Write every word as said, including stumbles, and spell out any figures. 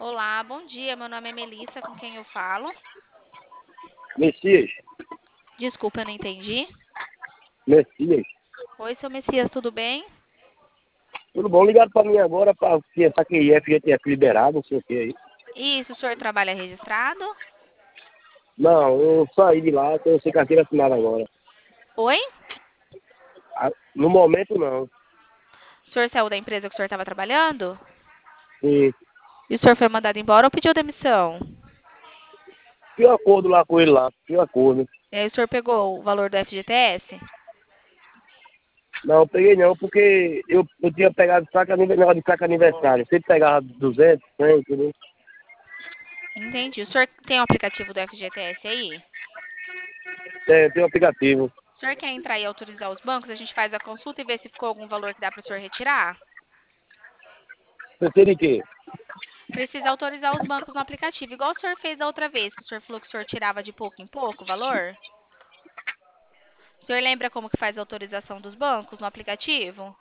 Olá, bom dia. Meu nome é Melissa, com quem eu falo? Messias, Desculpa, eu não entendi. Messias. Oi, seu Messias, tudo bem? Tudo bom? Ligado pra mim agora pra pensar que I F já tinha liberado, não sei o que aí. Isso, o senhor trabalha registrado? Não, eu saí de lá, tô sem carteira assinada agora. Oi? Ah, no momento não. O senhor saiu da empresa que o senhor estava trabalhando? E E o senhor foi mandado embora ou pediu demissão? tinha um acordo lá com ele lá, tinha um acordo. E aí o senhor pegou o valor do F G T S? Não, eu peguei não, porque eu, eu tinha pegado saca, anive- negócio de saca aniversário. Sempre pegava duzentos, cem, entendeu? Entendi. O senhor tem o aplicativo do F G T S aí? Tem, tem um aplicativo. O senhor quer entrar e autorizar os bancos? A gente faz a consulta e vê se ficou algum valor que dá para o senhor retirar? Você tem de quê? Precisa autorizar os bancos no aplicativo, igual o senhor fez da outra vez, que o senhor falou que o senhor tirava de pouco em pouco o valor? O senhor lembra como que faz a autorização dos bancos no aplicativo?